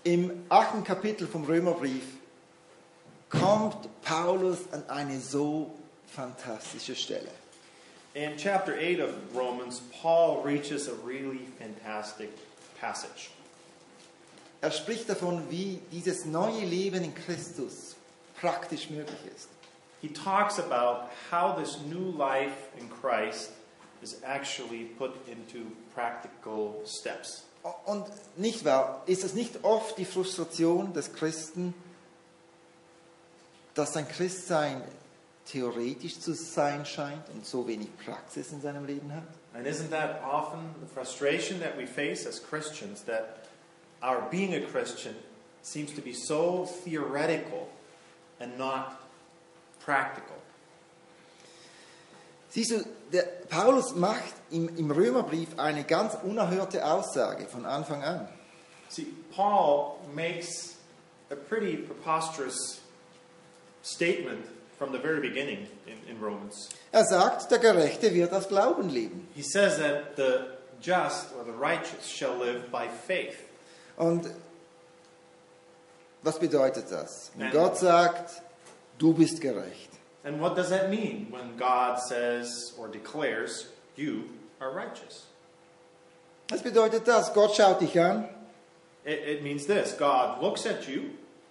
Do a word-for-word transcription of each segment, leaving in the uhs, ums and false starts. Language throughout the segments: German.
Im achten Kapitel vom Römerbrief kommt Paulus an eine so fantastische Stelle. In chapter eight of Romans, Paul reaches a really fantastic passage. Er spricht davon, wie dieses neue Leben in Christus praktisch möglich ist. He talks about how this new life in Christ is actually put into practical steps. Und nicht wahr, ist es nicht oft die Frustration des Christen, dass sein Christsein theoretisch zu sein scheint und so wenig Praxis in seinem Leben hat? And isn't that often the frustration that we face as Christians, that our being a Christian seems to be so theoretical and not practical? Siehst du, der Paulus macht im, im Römerbrief eine ganz unerhörte Aussage von Anfang an. See, Paul makes a pretty preposterous statement from the very beginning in, in Romans. Er sagt, der Gerechte wird aus Glauben leben. He says that the just or the righteous shall live by faith. Und was bedeutet das? Wenn Nein. Gott sagt, du bist gerecht. And what does that mean when God says or declares you are righteous? Was bedeutet das? Gott schaut dich an. It, it means this: God looks at you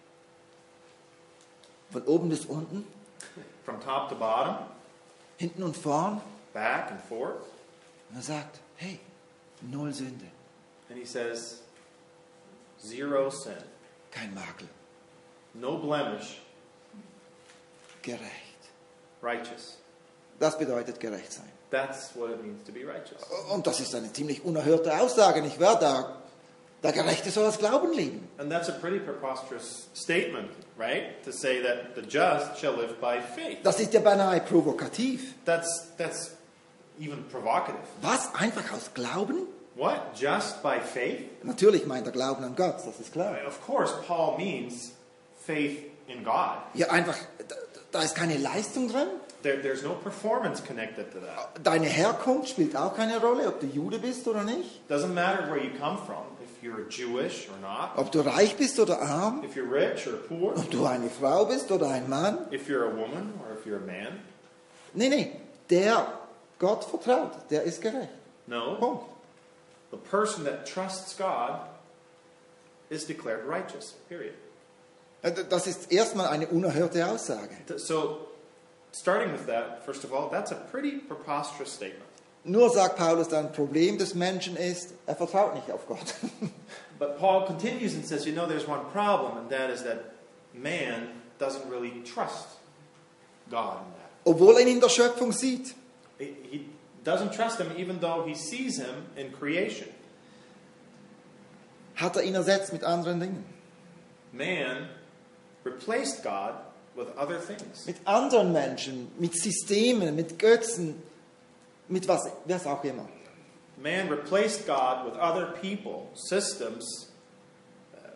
Von oben bis unten, from top to bottom, hinten und vorn. back and forth, Und er sagt, hey, null Sünde, and he says, zero sin, kein Makel, no blemish, gerecht. righteous. Das bedeutet gerecht sein. That's what it means to be righteous. Und das ist eine ziemlich unerhörte Aussage, nicht wahr? Der, der Gerechte soll aus Glauben leben. And that's a pretty preposterous statement, right? To say that the just shall live by faith. Das ist ja beinahe provokativ. That's that's even provocative. Was? Einfach aus Glauben? What? Just by faith? Natürlich meint er Glauben an Gott, das ist klar. Of course, Paul means faith in God. Ja, einfach, da, da ist keine Leistung drin. There, there's no performance connected to that. Deine Herkunft spielt auch keine Rolle, ob du Jude bist oder nicht. Doesn't matter where you come from, if you're Jewish or not, Ob du reich bist oder arm. if you're rich or poor, Ob du eine Frau bist oder ein Mann. if you're a woman or if you're a man. Nee, nee, der Gott vertraut, der ist gerecht. No. Punkt. The person that trusts God is declared righteous, period. Das ist erstmal eine unerhörte Aussage. So, starting with that, first of all, that's a pretty preposterous statement. Nur sagt Paulus dann, Problem des Menschen ist, er vertraut nicht auf Gott. But Paul continues and says, you know, there's one problem, and that is that man doesn't really trust God in that. Obwohl er ihn in der Schöpfung sieht. He, he doesn't trust him even though he sees him in creation. Hat er ihn ersetzt mit anderen Dingen. Man replaced God with other things. Mit anderen Menschen, mit Systemen, mit Götzen, mit was, was auch immer. Man replaced God with other people, systems, uh,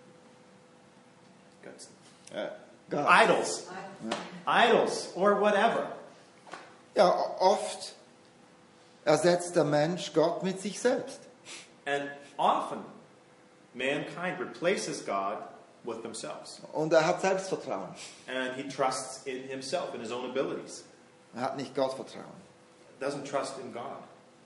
Götzen. Äh, Gott. idols, idols, or whatever. Ja, oft ersetzt der Mensch Gott mit sich selbst. And often, mankind replaces God with themselves. Und er hat Selbstvertrauen. And he trusts in himself, in his own abilities. Er hat nicht Gottvertrauen. Doesn't trust in God.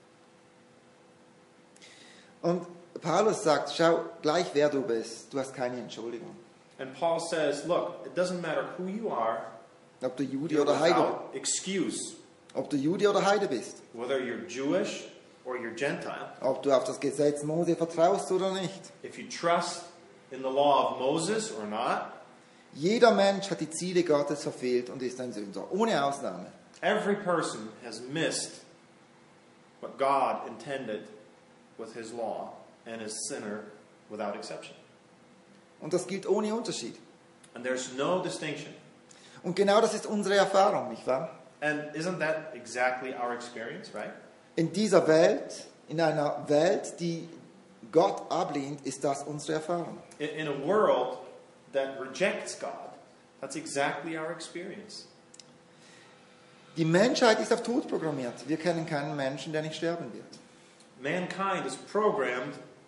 Und Paulus sagt, schau, gleich wer du bist, du hast keine Entschuldigung. And Paul says, look, it doesn't matter who you are, Ob du Jude you're oder Heide, without excuse. ob du Jude oder Heide bist, Whether you're Jewish or you're Gentile, ob du auf das Gesetz Mose vertraust oder nicht. if you trust in the law of Moses or not, Jeder Mensch hat die Ziele Gottes verfehlt und ist ein Sünder, ohne Ausnahme. every person has missed what God intended with his law and is a sinner without exception. Und das gilt ohne Unterschied. And there's no distinction. Und genau das ist unsere Erfahrung, nicht wahr? And isn't that exactly our experience, right? In dieser Welt, in einer Welt, die Gott ablehnt, ist das unsere Erfahrung. In, in a world that rejects God, that's exactly our experience. Die Menschheit ist auf Tod programmiert. Wir kennen keinen Menschen, der nicht sterben wird. Mankind is programmed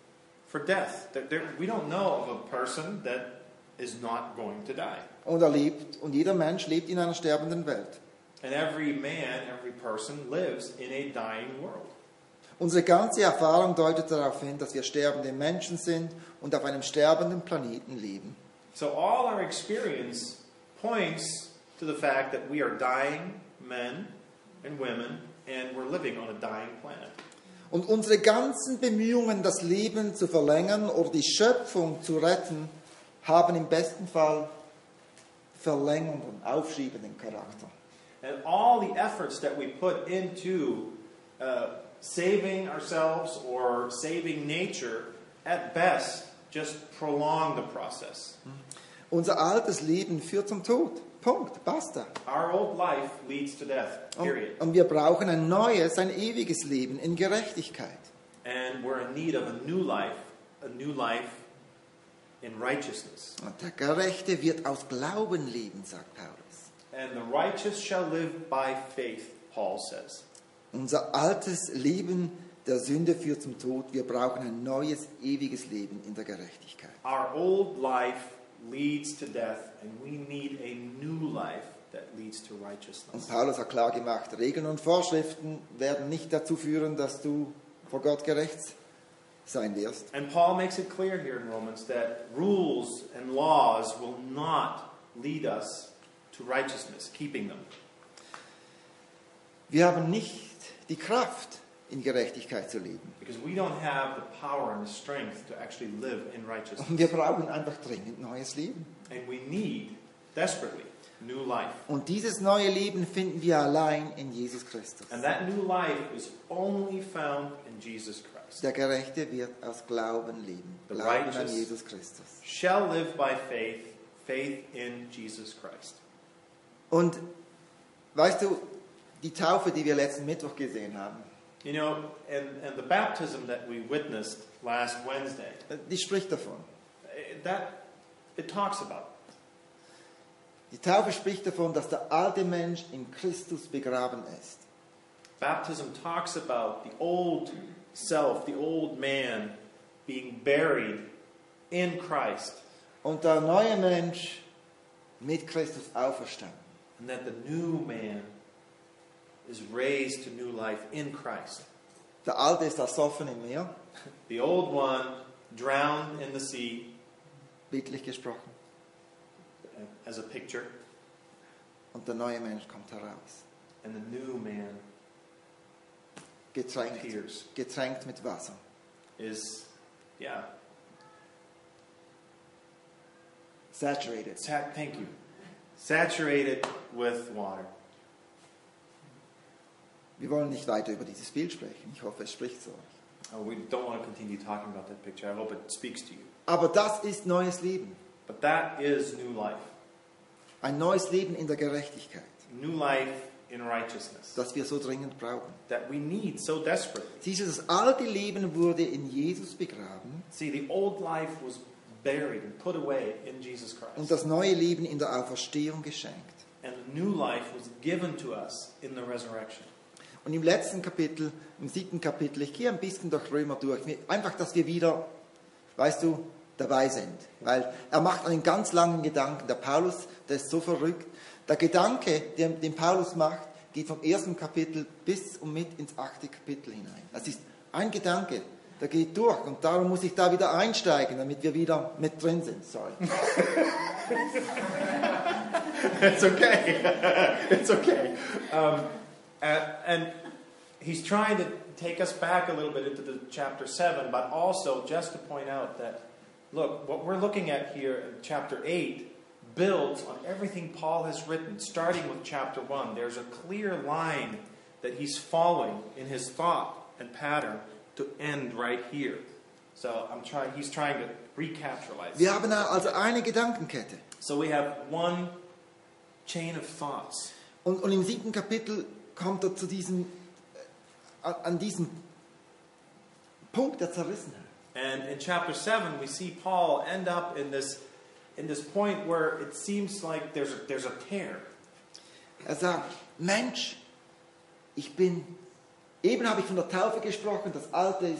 for death. There, there, we don't know of a person that is not going to die. Und er lebt, und jeder Mensch lebt in einer sterbenden Welt. And every man, every person lives in a dying world. Unsere ganze Erfahrung deutet darauf hin, dass wir sterbende Menschen sind und auf einem sterbenden Planeten leben. So all our experience points to the fact that we are dying men and women and we're living on a dying planet. Und unsere ganzen Bemühungen, das Leben zu verlängern oder die Schöpfung zu retten, haben im besten Fall verlängernden, aufschiebenden Charakter. And all the efforts that we put into uh, saving ourselves or saving nature, at best, just prolong the process. Unser altes Leben führt zum Tod. Punkt. Basta. Our old life leads to death, period. Und, und wir brauchen ein neues, ein ewiges Leben in Gerechtigkeit. And we're in need of a new life, a new life in righteousness. Und der Gerechte wird aus Glauben leben, sagt Paulus. And the righteous shall live by faith, Paul says. Unser altes Leben der Sünde führt zum Tod. Wir brauchen ein neues, ewiges Leben in der Gerechtigkeit. Our old life leads to death, and we need a new life that leads to Und righteousness. Paulus hat klar gemacht, Regeln und Vorschriften werden nicht dazu führen, dass du vor Gott gerecht sein wirst. And Paul makes it clear here in Romans that rules and laws will not lead us to righteousness, keeping them. Wir haben nicht die Kraft, in Gerechtigkeit zu leben. Because we don't have the power and the strength to actually live in righteousness. Und wir brauchen einfach dringend neues Leben. And we need, desperately, new life. Und dieses neue Leben finden wir allein in Jesus Christus. And that new life is only found in Jesus Christ. Der Gerechte wird aus Glauben leben. The Glauben an righteous Jesus Christus. shall live by faith, faith in Jesus Christ. Und weißt du, die Taufe, die wir letzten Mittwoch gesehen haben, You know, and, and the baptism that we witnessed last Wednesday, die spricht davon. that it talks about. Die Taufe spricht davon, dass der alte Mensch in Christus begraben ist. Baptism talks about the old self, the old man being buried in Christ, Und der neue Mensch mit Christus auferstanden. and that the new man is raised to new life in Christ. Der alte ist ersoffen im Meer, The old one drowned in the sea, bildlich gesprochen. as a picture, Und der neue Mensch kommt heraus. and the new man Getränkt, appears. getränkt mit Wasser. Is, yeah, Saturated. sat, thank you, saturated with water. Wir wollen nicht weiter über dieses Bild sprechen. Ich hoffe, es spricht zu euch. Uh, we don't want to continue talking about that picture. I hope it speaks to you. Aber das ist neues Leben. But that is new life. Ein neues Leben in der Gerechtigkeit, New life in righteousness. das wir so dringend brauchen. That we need so desperately. Siehst du, das alte Leben wurde in Jesus begraben See, the old life was buried and put away in Jesus und Christ. das neue Leben in der Auferstehung geschenkt. And the new life was given to us in the resurrection. Und im letzten Kapitel, im siebten Kapitel, ich gehe ein bisschen durch Römer durch, einfach, dass wir wieder, weißt du, dabei sind. Weil er macht einen ganz langen Gedanken. Der Paulus, der ist so verrückt. Der Gedanke, den, den Paulus macht, geht vom ersten Kapitel bis und mit ins achte Kapitel hinein. Das ist ein Gedanke, der geht durch. Und darum muss ich da wieder einsteigen, damit wir wieder mit drin sind. Sorry. It's okay. It's okay. Um, and, and he's trying to take us back a little bit into the chapter seven, but also just to point out that, look, what we're looking at here in chapter eight builds on everything Paul has written, starting with chapter one. There's a clear line that he's following in his thought and pattern to end right here. So I'm trying. He's trying to recapitalize. Wir haben also eine Gedankenkette. So we have one chain of thoughts. Und, und im siebten Kapitel kommt er zu diesem, äh, an diesem Punkt der Zerrissenheit. And in chapter seven, we see Paul end up in this, in this point where it seems like there's a, there's a tear. Er sagt, Mensch, ich bin, eben habe ich von der Taufe gesprochen, das Alte ist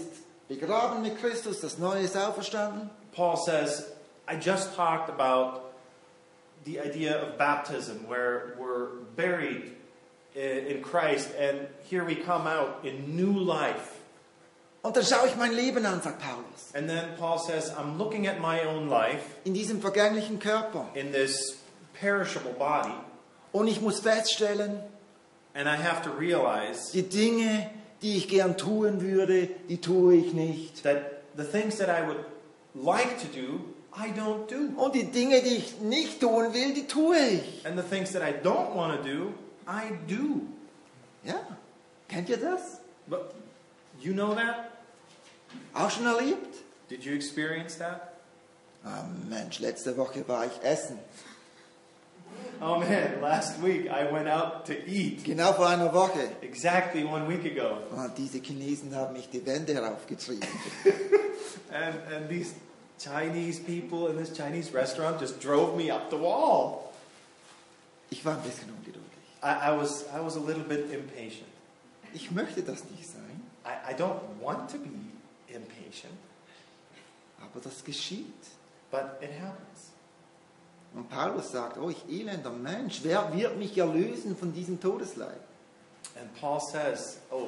begraben mit Christus, das Neue ist auferstanden. Paul says, I just talked about the idea of baptism, where we're buried in in Christ, and here we come out in new life. Und dann schaue ich mein Leben an, sagt Paulus, And then Paul says, I'm looking at my own life in diesem vergänglichen Körper. in this perishable body, Und ich muss feststellen, and I have to realize die Dinge, die ich gern tun würde, die tue ich nicht. that the things that I would like to do, I don't do. Und die Dinge, die ich nicht tun will, die tue ich. And the things that I don't want to do, I do. Ja, kennt ihr das? But you know that? Auch schon erlebt? Did you experience that? Ah, Mensch, letzte Woche war ich essen. Oh man, last week I went out to eat. Genau vor einer Woche. Exactly one week ago. Ah, diese Chinesen haben mich die Wände heraufgetrieben. And, and these Chinese people in this Chinese restaurant just drove me up the wall. Ich war ein bisschen ungeduldig. I, I, was, I was a little bit impatient. Ich möchte das nicht sein, I, I don't want to be impatient, aber das geschieht. but it happens. Und Paulus sagt, oh, ich elender Mensch, wer wird mich erlösen von diesem Todesleib? And Paul says, oh,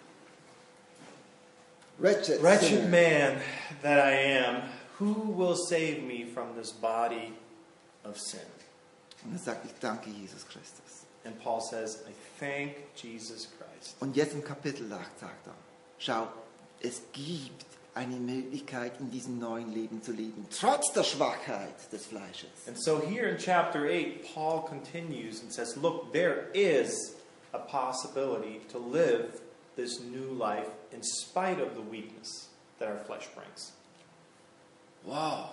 Wretched, wretched sinner. man that I am, who will save me from this body of sin? Und er sagt, ich danke Jesus Christus. And Paul says, I thank Jesus Christ. Und jetzt im Kapitel acht sagt er, schau, es gibt eine Möglichkeit, in diesem neuen Leben zu leben, trotz der Schwachheit des Fleisches. And so here in chapter eight, Paul continues and says, look, there is a possibility to live this new life in spite of the weakness that our flesh brings. Wow.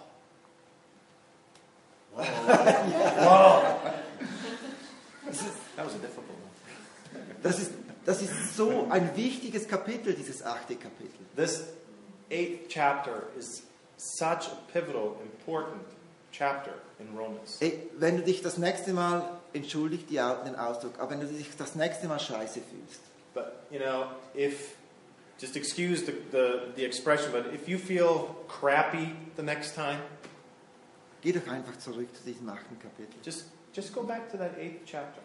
Wow. That was a difficult one. Das ist, das ist so ein wichtiges Kapitel, dieses achte Kapitel. This eighth chapter is such a pivotal, important chapter in Romans. Ey, wenn du dich das nächste Mal, entschuldigt die Au- den Ausdruck, aber wenn du dich das nächste Mal scheiße fühlst, But, you know, if, just excuse the, the, the expression, but if you feel crappy the next time, geh doch einfach zurück zu diesem achten Kapitel. just, just go back to that eighth chapter.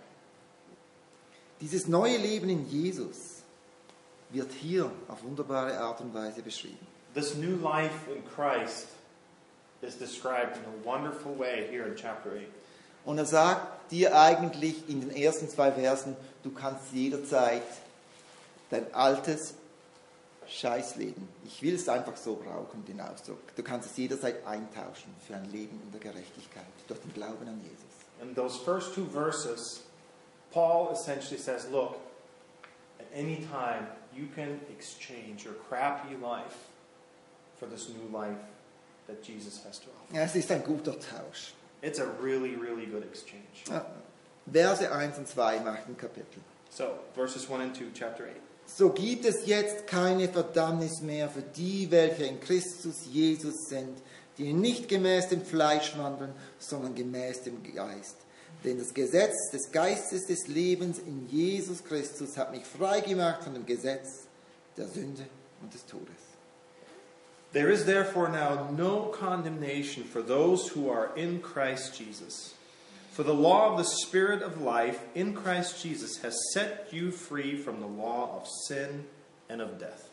Dieses neue Leben in Jesus wird hier auf wunderbare Art und Weise beschrieben. This new life in Christ is described in a wonderful way here in chapter eight. Und er sagt dir eigentlich in den ersten zwei Versen, du kannst jederzeit dein altes Scheißleben, ich will es einfach so brauchen, den Ausdruck, du kannst es jederzeit eintauschen für ein Leben in der Gerechtigkeit, durch den Glauben an Jesus. In those first two verses, Paul essentially says, look, at any time you can exchange your crappy life for this new life that Jesus has to offer. Ja, es ist ein guter Tausch. It's a really, really good exchange. Ja. Verse eins und zwei im achten Kapitel. So, verses one and two, chapter eight. So gibt es jetzt keine Verdammnis mehr für die, welche in Christus Jesus sind, die nicht gemäß dem Fleisch wandeln, sondern gemäß dem Geist. Denn das Gesetz des Geistes des Lebens in Jesus Christus hat mich frei gemacht von dem Gesetz der Sünde und des Todes. There is therefore now no condemnation for those who are in Christ Jesus. For the law of the Spirit of life in Christ Jesus has set you free from the law of sin and of death.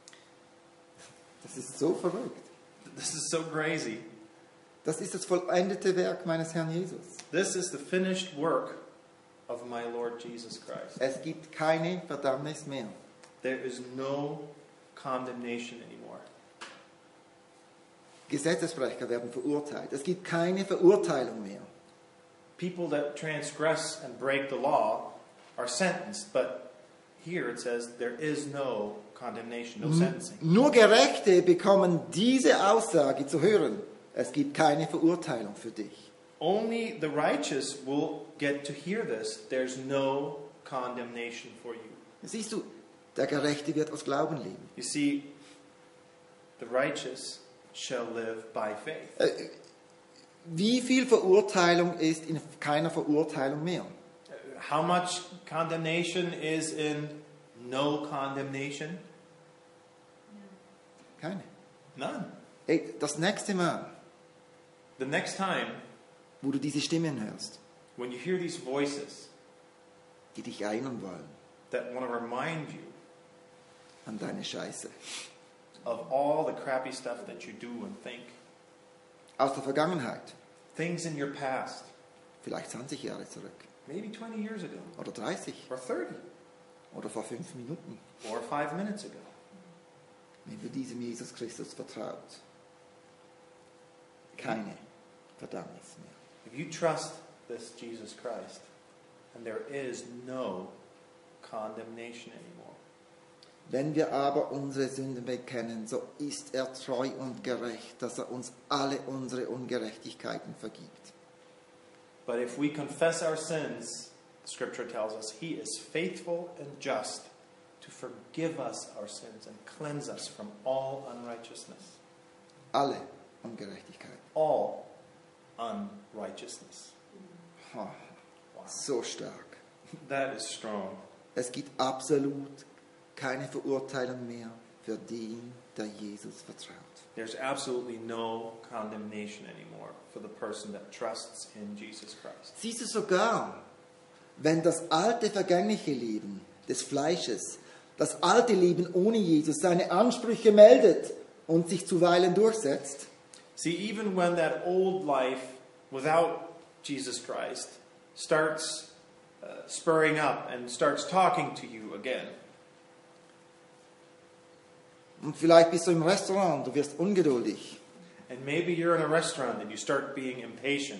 Das ist so verrückt. This is so crazy. Das ist das vollendete Werk meines Herrn Jesus. This is the finished work of my Lord Jesus Christ. Es gibt keine Verdammnis mehr. There is no condemnation anymore. Gesetzesbrecher werden verurteilt. Es gibt keine Verurteilung mehr. People that transgress and break the law are sentenced, but here it says there is no condemnation, no sentencing. Nur Gerechte bekommen diese Aussage zu hören. Es gibt keine Verurteilung für dich. Only the righteous will get to hear this. There's no condemnation for you. Siehst du, der Gerechte wird aus Glauben leben. You see, the righteous shall live by faith. Äh, Wie viel Verurteilung ist in keiner Verurteilung mehr? How much condemnation is in no condemnation? Keine. None. Hey, das nächste Mal, The next time wo du diese Stimmen hörst, when you hear these voices die dich erinnern wollen that want to remind you an deine Scheiße of all the crappy stuff that you do and think, aus der Vergangenheit, things in your past, vielleicht zwanzig Jahre zurück maybe twenty years ago, oder dreißig or thirty, oder vor fünf Minuten, or five minutes ago. wenn du diesem Jesus Christus vertraut, keine Verdammnis mehr. If you trust this Jesus Christ, then there is no condemnation anymore. Wenn wir aber unsere Sünden bekennen, so ist er treu und gerecht, dass er uns alle unsere Ungerechtigkeiten vergibt. But if we confess our sins, Scripture tells us, He is faithful and just to forgive us our sins and cleanse us from all unrighteousness. Alle Ungerechtigkeiten. All unrighteousness. Ha, Wow. so stark. That is strong. Es gibt absolut keine Verurteilung mehr für den, der Jesus vertraut. There's absolutely no condemnation anymore for the person that trusts in Jesus Christ. Siehst du sogar, wenn das alte vergängliche Leben des Fleisches, das alte Leben ohne Jesus seine Ansprüche meldet und sich zuweilen durchsetzt, See, even when that old life without Jesus Christ starts uh, spurring up and starts talking to you again, und vielleicht bist du im Restaurant, du wirst ungeduldig, and maybe you're in a restaurant and you start being impatient,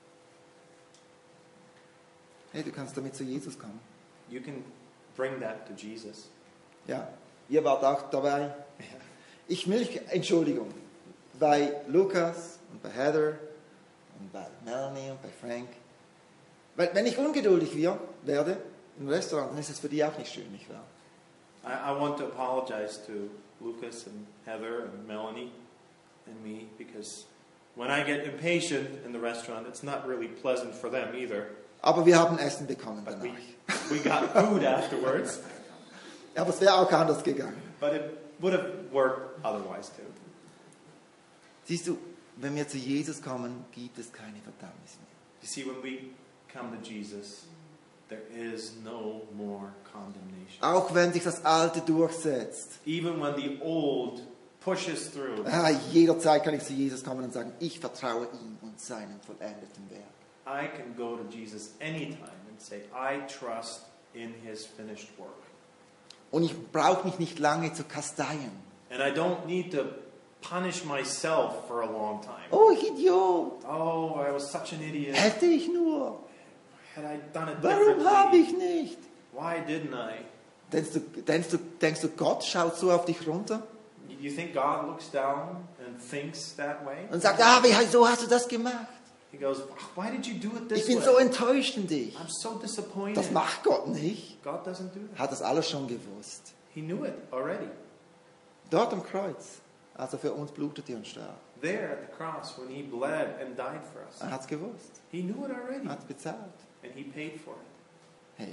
hey, du kannst damit zu Jesus kommen. you can bring that to Jesus. Ja, ihr wart auch dabei. Ich will Entschuldigung bei Lukas und bei Heather und bei Melanie und bei Frank. Weil wenn ich ungeduldig wir- werde im Restaurant, dann ist es für die auch nicht schön, nicht wahr? I, I want to apologize to Lucas and Heather and Melanie and me because when I get impatient in the restaurant, it's not really pleasant for them either. Aber wir haben Essen bekommen But we, danach. we got food afterwards, Aber es wäre auch anders gegangen. but it would have worked otherwise too. Siehst du, wenn wir zu Jesus kommen, gibt es keine Verdammnis mehr. You see, when we come to Jesus, there is no more condemnation. Auch wenn sich das Alte durchsetzt. Even when the old pushes through, Ah, jederzeit kann ich zu Jesus kommen und sagen, ich vertraue ihm und seinem vollendeten Werk. I can go to Jesus anytime and say, I trust in His finished work. Und ich brauche mich nicht lange zu kasteien. And I don't need to punish myself for a long time. Oh, ich Idiot! Oh, I was such an idiot. Hätte ich nur! Had I done it Warum habe differently? ich nicht? Why didn't I? Denkst du, denkst, du, denkst du, Gott schaut so auf dich runter You think God looks down and thinks that way? und sagt, ah, wie, so hast du das gemacht? He goes, why did you do it Ich this bin way? so enttäuscht in dich. I'm so disappointed. Das macht Gott nicht. God doesn't do that. Hat das alles schon gewusst. He knew it already. Dort am Kreuz, als er für uns blutete und starb. There at the cross when He bled and died for us. Er hat es gewusst. He knew it already. Er hat es bezahlt. And He paid for it. Hey,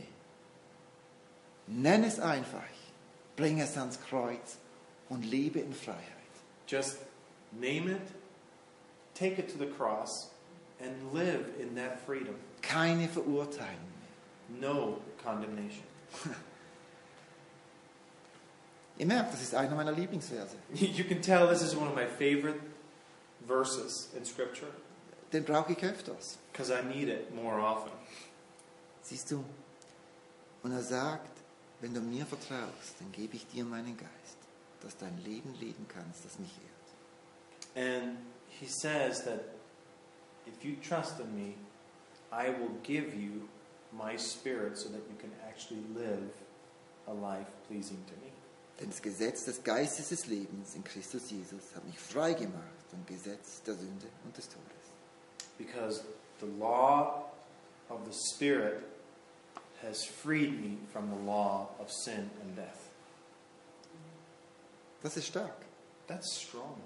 nenn es einfach. Bring es ans Kreuz und lebe in Freiheit. Just name it, take it to the cross, and live in that freedom. Keine Verurteilung mehr. No condemnation. Ihr merkt, das ist einer meiner Lieblingsverse. You can tell this is one of my favorite verses in Scripture Den brauche ich öfters. because I need it more often. Siehst du? Und er sagt, wenn du mir vertraust, dann gebe ich dir meinen Geist, dass du ein Leben leben kannst, das mich ehrt. And He says that if you trust in me, I will give you my Spirit so that you can actually live a life pleasing to me. Denn das Gesetz des Geistes des Lebens in Christus Jesus hat mich frei gemacht vom Gesetz der Sünde und des Todes. Because the law of the Spirit has freed me from the law of sin and death. Das ist stark. That's strong.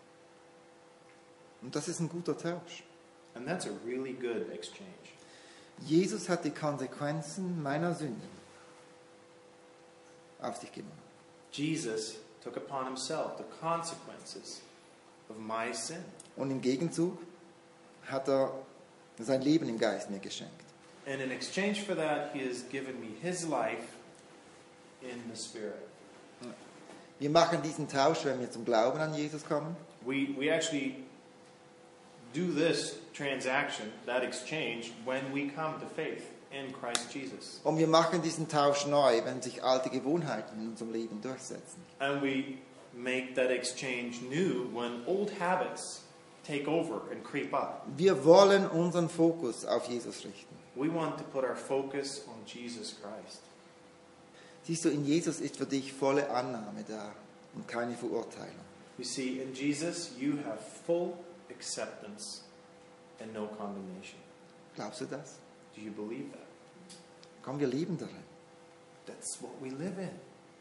Und das ist ein guter Tausch. And that's a really good exchange. Jesus hat die Konsequenzen meiner Sünden auf sich genommen. Jesus took upon himself the consequences of my sin. Und im Gegenzug hat er sein Leben im Geist mir geschenkt. And in exchange for that, he has given me his life in the Spirit. Wir machen diesen Tausch, wenn wir zum Glauben an Jesus kommen. We, we actually do this transaction, that exchange, when we come to faith in Christ Jesus. Und wir machen diesen Tausch neu, wenn sich alte Gewohnheiten in unserem Leben durchsetzen. And we make that exchange new when old habits take over and creep up. Wir wollen unseren Fokus auf Jesus richten. We want to put our focus on Jesus Christ. Siehst du, in Jesus ist für dich volle Annahme da und keine Verurteilung. You see, in Jesus, you have full acceptance and no condemnation. Glaubst du das? Do you believe that? Komm, wir leben darin. That's what we live in.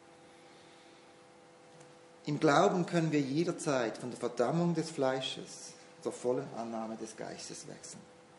Im Glauben können wir jederzeit von der Verdammung des Fleisches zur vollen Annahme des Geistes wechseln.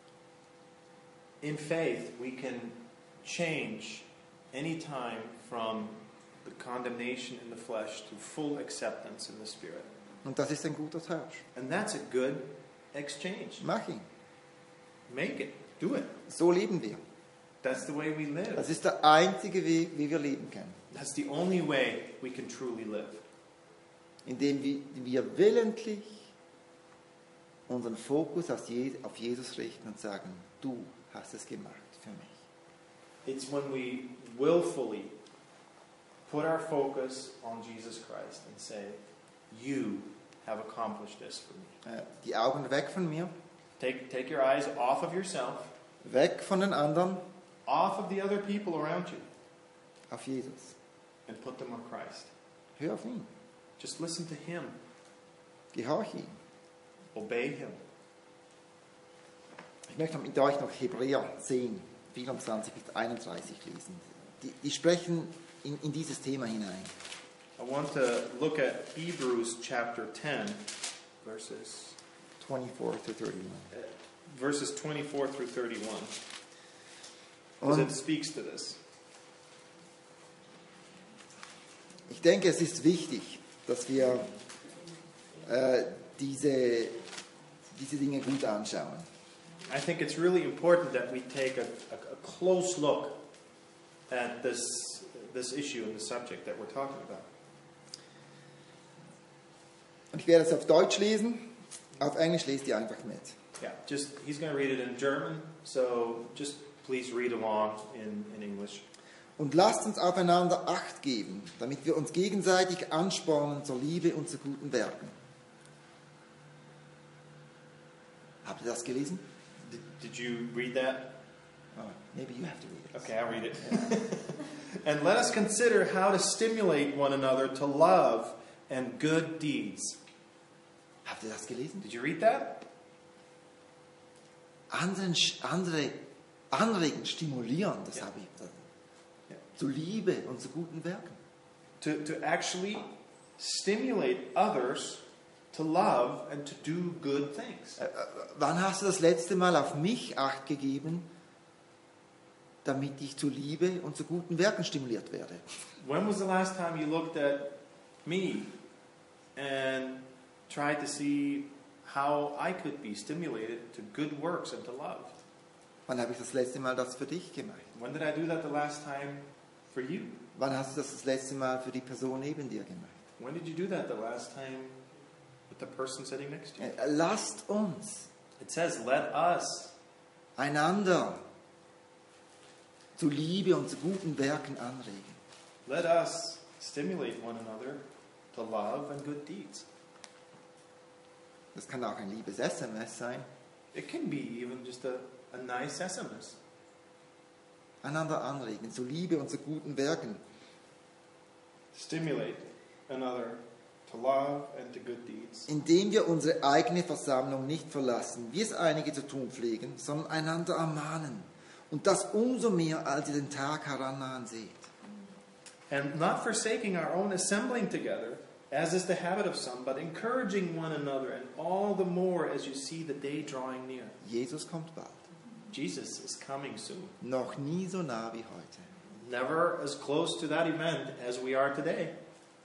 In faith, we can change any time from the condemnation in the flesh to full acceptance in the Spirit. Und das ist ein guter Tausch. And that's a good exchange. Mach ihn. Make it. Do it. So leben wir. That's the way we live. Das ist der einzige Weg, wie wir leben können. That's the only way we can truly live. Indem wir, wir willentlich unseren Fokus auf Jesus richten und sagen, du hast es gemacht für mich. It's when we willfully put our focus on Jesus Christ and say, you have accomplished this for me. Äh, Die Augen weg von mir, Take, take your eyes off of yourself, weg von den anderen, off of the other people around you, auf Jesus. and put them on Christ. Hör auf ihn. Just listen to Him. Gehorch ihm. Obey Him. Ich möchte mit euch noch Hebräer zehn, vierundzwanzig bis einunddreißig lesen. Die, die sprechen in, in dieses Thema hinein. I want to look at Hebrews chapter ten, verses twenty-four to thirty-one. uh, verses twenty-four through thirty-one, because Und it speaks to this. ich denke, es ist wichtig, dass wir äh, diese, diese Dinge gut anschauen. I think it's really important that we take a, a, a close look at this this issue and the subject that we're talking about. Und ich werde es auf Deutsch lesen, auf Englisch lest ihr einfach mit. Yeah, just he's going to read it in German, so just please read along in, in English. Und lasst uns aufeinander Acht geben, damit wir uns gegenseitig anspornen zur Liebe und zu guten Werken. Habt ihr das gelesen? Did, did you read that? Oh, maybe you have to read it. Okay, I'll read it. And let us consider how to stimulate one another to love and good deeds. Habt ihr das gelesen? Did you read that? Anderen, andere anregen, stimulieren, das Ja. habe ich. Ja. Zu Liebe und zu guten Werken. To, to actually stimulate others to love and to do good things. Äh, äh, wann hast du das letzte Mal auf mich Acht gegeben, damit ich zu Liebe und zu guten Werken stimuliert werde? When was the last time you looked at me and tried to see how I could be stimulated to good works and to love? Wann habe ich das letzte Mal das für dich gemacht? When did I do that the last time for you? Wann hast du das das letzte Mal für die Person neben dir gemacht? When did you do that the last time with the person sitting next to you? Äh, Lasst uns It says, let us. einander zu Liebe und zu guten Werken anregen. Let us stimulate one another to love and good deeds. Das kann auch ein liebes S M S sein. It can be even just a, a nice S M S. Einander anregen, zu Liebe und zu guten Werken. Stimulate another to love and to good deeds. Indem wir unsere eigene Versammlung nicht verlassen, wie es einige zu tun pflegen, sondern einander ermahnen. Und das umso mehr, als ihr den Tag herannahen seht. And not forsaking our own assembling together, as is the habit of some, but encouraging one another, and all the more as you see the day drawing near. Jesus kommt bald. Jesus is coming soon. Noch nie so nah wie heute. Never as close to that event as we are today.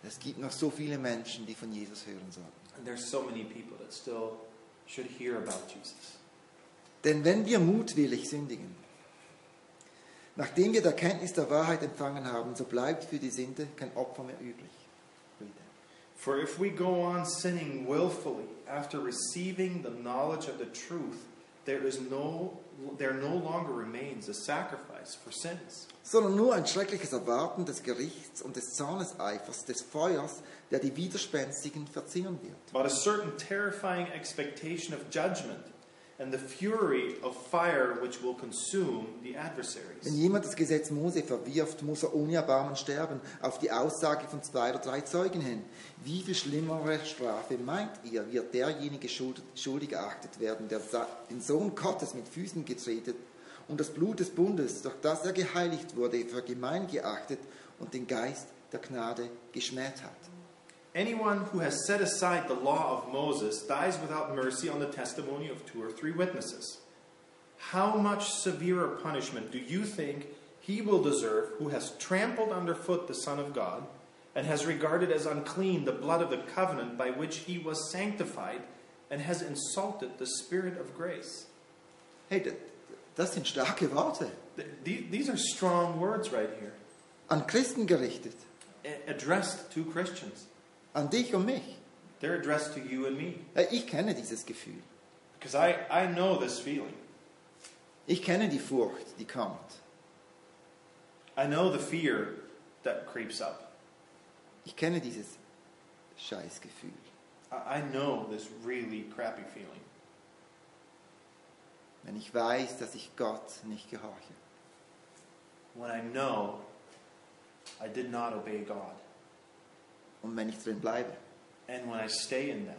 Es gibt noch so viele Menschen, die von Jesus hören sollen. And there's so many people that still should hear about Jesus. Denn wenn wir mutwillig sündigen, nachdem wir die Erkenntnis der Wahrheit empfangen haben, so bleibt für die Sünde kein Opfer mehr übrig. For if we go on sinning willfully after receiving the knowledge of the truth, there is no there no longer remains a sacrifice for sins, Sondern nur ein schreckliches Erwarten des Gerichts und des Zorneseifers, des Feuers, der die Widerspenstigen verzehren wird. but a certain terrifying expectation of judgment and the fury of fire which will consume the Wenn adversaries. jemand das Gesetz Mose verwirft, muss er ohne Erbarmen sterben, auf die Aussage von zwei oder drei Zeugen hin. Wie viel schlimmere Strafe meint ihr, wird derjenige schuld- schuldig erachtet werden, der Sa- den Sohn Gottes mit Füßen getreten und das Blut des Bundes, durch das er geheiligt wurde, für gemein geachtet und den Geist der Gnade geschmäht hat? Anyone who has set aside the law of Moses dies without mercy on the testimony of two or three witnesses. How much severer punishment do you think he will deserve who has trampled underfoot the Son of God and has regarded as unclean the blood of the covenant by which he was sanctified and has insulted the Spirit of grace? Hey, d- das sind starke Worte. Th- the- These are strong words right here, An Christen gerichtet, a- addressed to Christians. an dich und mich. They're addressed to you and me. Ja, ich kenne dieses Gefühl. Because I, I know this feeling. Ich kenne die Furcht, die kommt. I know the fear that creeps up. Ich kenne dieses Scheißgefühl. I, I know this really crappy feeling. Wenn ich weiß, dass ich Gott nicht gehorche. When I know I did not obey God. Und wenn ich drin bleibe. And when I stay in that.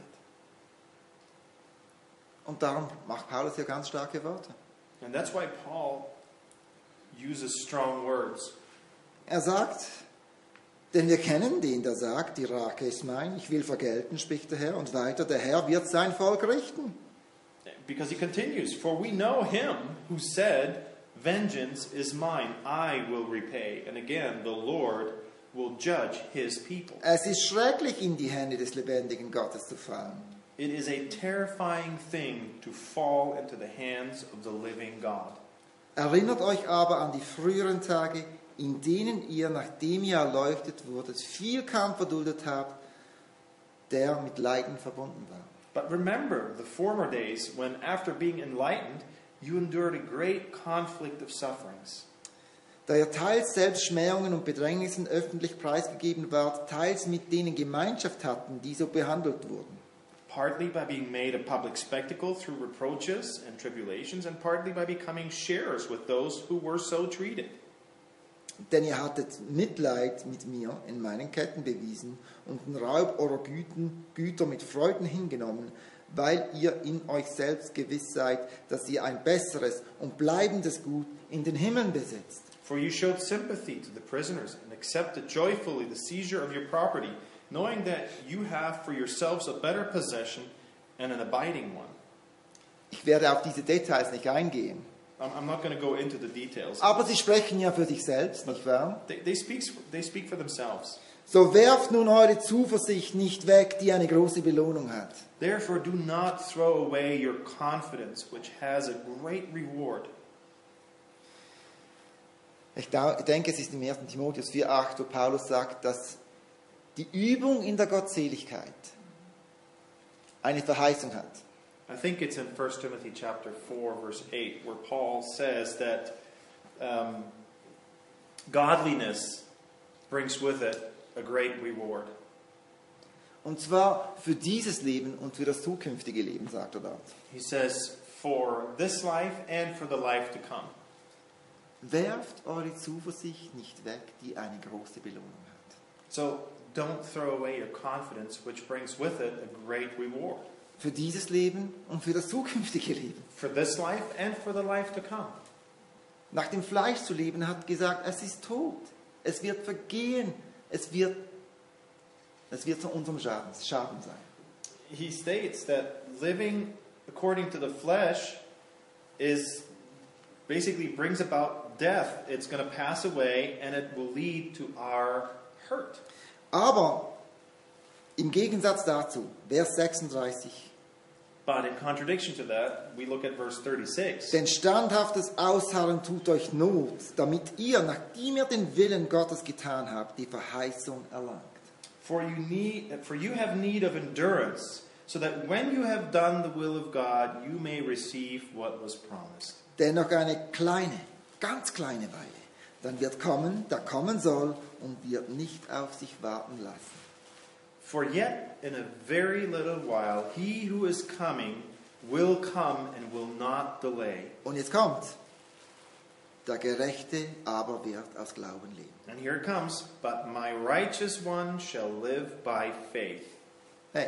Und darum macht Paulus ja ganz starke Worte. And that's why Paul uses strong words. Er sagt, denn wir kennen den, der sagt, die Rache ist mein, ich will vergelten, spricht der Herr. Und weiter, der Herr wird sein Volk richten. Because he continues, for we know him who said, vengeance is mine, I will repay. And again, the Lord will judge his people. Es ist schrecklich, in die Hände des lebendigen Gottes zu fallen. It is a terrifying thing to fall into the hands of the living God. Erinnert euch aber an die früheren Tage, in denen ihr, nachdem ihr erleuchtet wurdet, viel Kampf erduldet habt, der mit Leiden verbunden war. But remember the former days when, after being enlightened, you endured a great conflict of sufferings. Da ihr teils selbst Schmähungen und Bedrängnissen öffentlich preisgegeben wart, teils mit denen Gemeinschaft hatten, die so behandelt wurden. Partly by being made a public spectacle through reproaches and tribulations, and partly by becoming sharers with those who were so treated. Denn ihr hattet Mitleid mit mir in meinen Ketten bewiesen und den Raub eurer Güten, Güter mit Freuden hingenommen, weil ihr in euch selbst gewiss seid, dass ihr ein besseres und bleibendes Gut in den Himmeln besitzt. For you showed sympathy to the prisoners and accepted joyfully the seizure of your property, knowing that you have for yourselves a better possession and an abiding one. Ich werde auf diese Details nicht eingehen. I'm, I'm not going to go into the details. Aber sie sprechen ja für sich selbst, nicht wahr? They, they, speak, they speak for themselves. So werft nun eure Zuversicht nicht weg, die eine große Belohnung hat. Therefore, do not throw away your confidence, which has a great reward. Ich denke, es ist im ersten Timotheus vier acht, wo Paulus sagt, dass die Übung in der Gottseligkeit eine Verheißung hat. I think it's in First Timothy chapter four, verse eight, where Paul says that um, godliness brings with it a great reward. Und zwar für dieses Leben und für das zukünftige Leben, sagt er dort. He says, for this life and for the life to come. Werft eure Zuversicht nicht weg, die eine große Belohnung hat. So don't throw away your confidence, which brings with it a great reward. Für dieses Leben und für das zukünftige Leben. For this life and for the life to come. Nach dem Fleisch zu leben, hat gesagt, es ist tot. Es wird vergehen. Es wird, es wird zu unserem Schaden, Schaden sein. He states that living according to the flesh is basically brings about death. It's going to pass away and it will lead to our hurt. Aber Im Gegensatz dazu, Vers sechsunddreißig. But in contradiction to that, we look at verse thirty-six. Denn standhaftes Ausharren tut euch Not, damit ihr, nachdem ihr den Willen Gottes getan habt, die Verheißung erlangt. For you need, for you have need of endurance, so that when you have done the will of God, you may receive what was promised. Denn noch eine kleine, ganz kleine Weile, dann wird kommen, der kommen soll und wird nicht auf sich warten lassen. For yet in a very little while, he who is coming will come and will not delay. Und jetzt kommt, der Gerechte aber wird aus Glauben leben. And here it comes, but my righteous one shall live by faith. Hey,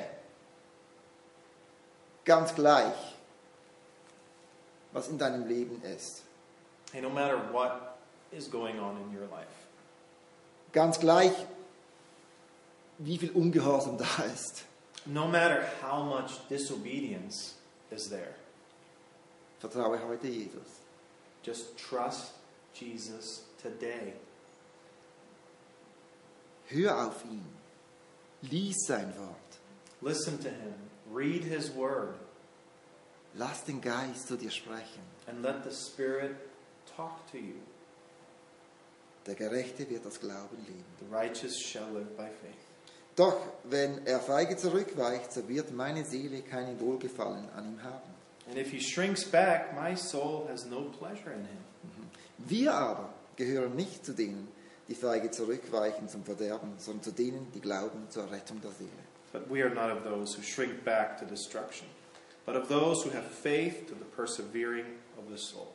ganz gleich, was in deinem Leben ist. Hey, no matter what is going on in your life, Ganz gleich, wie viel Ungehorsam da ist. no matter how much disobedience is there, Vertraue heute Jesus. just trust Jesus today. Hör auf ihn. Lies sein Wort. Listen to him. Read his word. Lass den Geist zu dir sprechen. And let the Spirit talk to you. Der Gerechte wird aus Glauben leben. The righteous shall live by faith. Doch wenn er feige zurückweicht, so wird meine Seele kein Wohlgefallen an ihm haben. And if he shrinks back, my soul has no pleasure in him. Wir aber gehören nicht zu denen, die feige zurückweichen zum Verderben, sondern zu denen, die glauben zur Rettung der Seele. But we are not of those who shrink back to destruction, but of those who have faith to the persevering of the soul.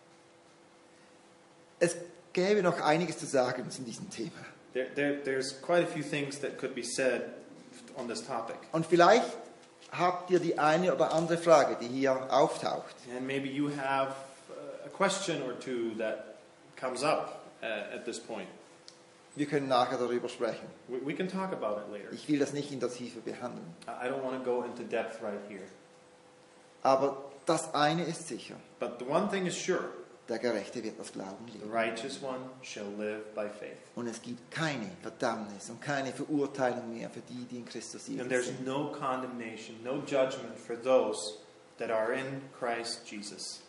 Es gäbe noch einiges zu sagen zu diesem Thema. There, there, there's quite a few things that could be said on this topic. Und vielleicht habt ihr die eine oder andere Frage, die hier auftaucht. And maybe you have uh, a question or two that comes up uh, at this point. Wir können nachher darüber sprechen. We, we can talk about it later. Ich will das nicht in der Tiefe behandeln. I I don't want to go into depth right here. Aber das eine ist sicher. But the one thing is sure, Der Gerechte wird aus Glauben the leben. righteous one shall live by faith. Und es gibt keine Verdammnis und keine Verurteilung mehr für die, die in Christus And Jesus there's sind. no condemnation, no judgment for those that are in Christ Jesus.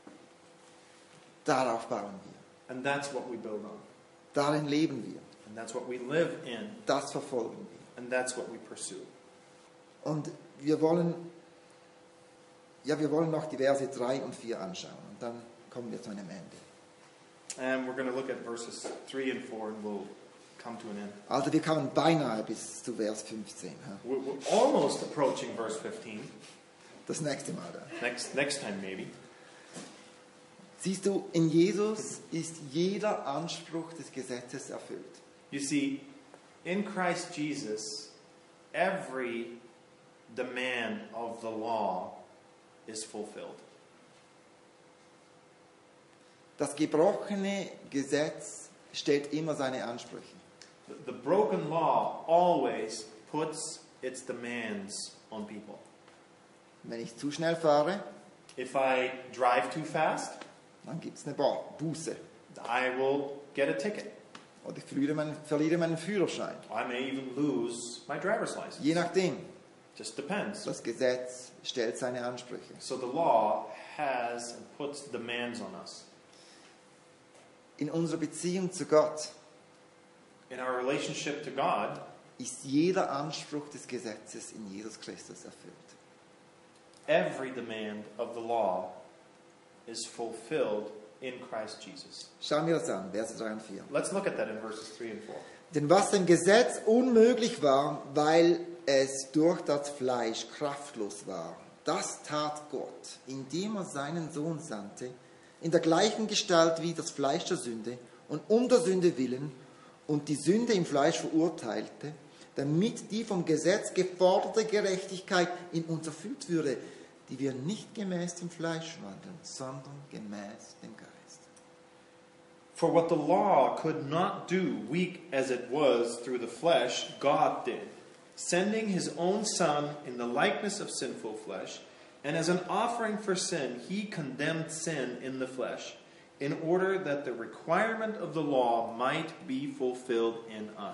Darauf bauen wir. And that's what we build on. Darin leben wir. And that's what we live in. Das verfolgen wir. And that's what we pursue. Und wir wollen, ja, wir wollen noch die Verse drei und vier anschauen. Und dann kommen wir zu einem Ende. And we're going to look at verses three and four and we'll come to an end. Also wir kamen beinahe bis zu Vers fünfzehn. Ja. We're, we're almost approaching verse fifteen. Das nächste Mal dann. Next, next time maybe. Siehst du, in Jesus ist jeder Anspruch des Gesetzes erfüllt. You see, in Christ Jesus, every demand of the law is fulfilled. Das gebrochene Gesetz stellt immer seine Ansprüche. The, the broken law always puts its demands on people. Wenn ich zu schnell fahre, If I drive too fast, dann gibt es eine Ba- Buße. I will get a ticket. Oder ich verliere meinen, verliere meinen Führerschein. I may even lose my driver's license. Je nachdem. Just depends. Das Gesetz stellt seine Ansprüche. So the law has and puts demands on us. In unserer Beziehung zu Gott In our relationship to God, ist jeder Anspruch des Gesetzes in Jesus Christus erfüllt. every demand of the law is fulfilled in Christ Jesus. Schauen wir das an, Verse drei und vier. Let's look at that in verses three and four. Denn was dem Gesetz unmöglich war, weil es durch das Fleisch kraftlos war, das tat Gott, indem er seinen Sohn sandte, in der gleichen Gestalt wie das Fleisch der Sünde und um der Sünde willen und die Sünde im Fleisch verurteilte, damit die vom Gesetz geforderte Gerechtigkeit in uns erfüllt würde, die wir nicht gemäß dem Fleisch wandeln, sondern gemäß dem Geist. For what the law could not do, weak as it was through the flesh, God did, sending his own Son in the likeness of sinful flesh, and as an offering for sin, he condemned sin in the flesh, in order that the requirement of the law might be fulfilled in us,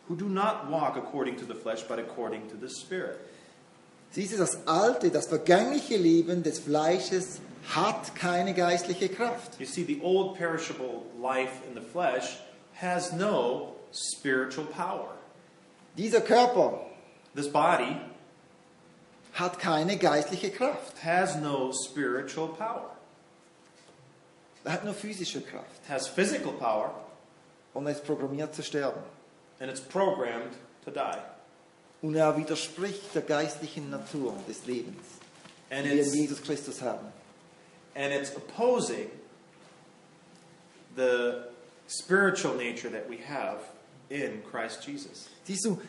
who do not walk according to the flesh, but according to the Spirit. Siehst du, das alte, das vergängliche Leben des Fleisches hat keine geistliche Kraft. You see, the old perishable life in the flesh has no spiritual power. Dieser Körper This body hat keine geistliche Kraft. has no spiritual power. Er hat nur physische Kraft. It has physical power, Und er ist programmiert zu sterben. and it's programmed to die. Und er widerspricht der geistlichen Natur des Lebens, And die wir in it's, Jesus Christus haben. and it's opposing the spiritual nature that we have in Christ Jesus. Siehst du,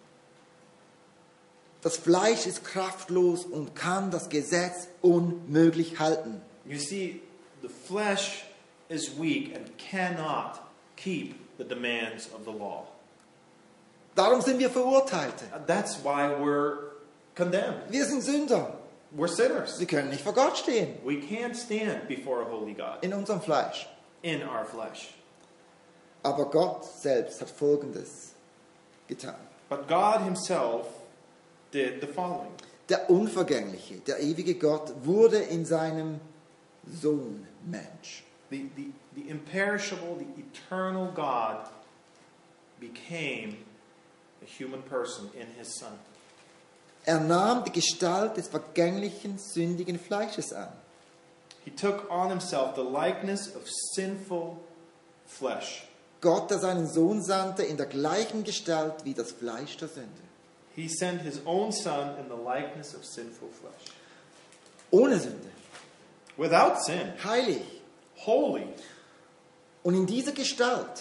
das Fleisch ist kraftlos und kann das Gesetz unmöglich halten. You see, the flesh is weak and cannot keep the demands of the law. Darum sind wir Verurteilte. That's why we're condemned. Wir sind Sünder. We're sinners. Wir können nicht vor Gott stehen We can't stand before a holy God in unserem Fleisch. in our flesh. Aber Gott selbst hat Folgendes getan. But God himself did the following. Der unvergängliche, der ewige Gott wurde in seinem Sohn Mensch. The, the, the imperishable, the eternal God became a human person in his Son. Er nahm die Gestalt des vergänglichen, sündigen Fleisches an. He took on himself the likeness of sinful flesh. Gott, der seinen Sohn sandte, in der gleichen Gestalt wie das Fleisch der Sünde. He sent his own Son in the likeness of sinful flesh. Ohne Sünde, Without sin, heilig. holy. Und in dieser Gestalt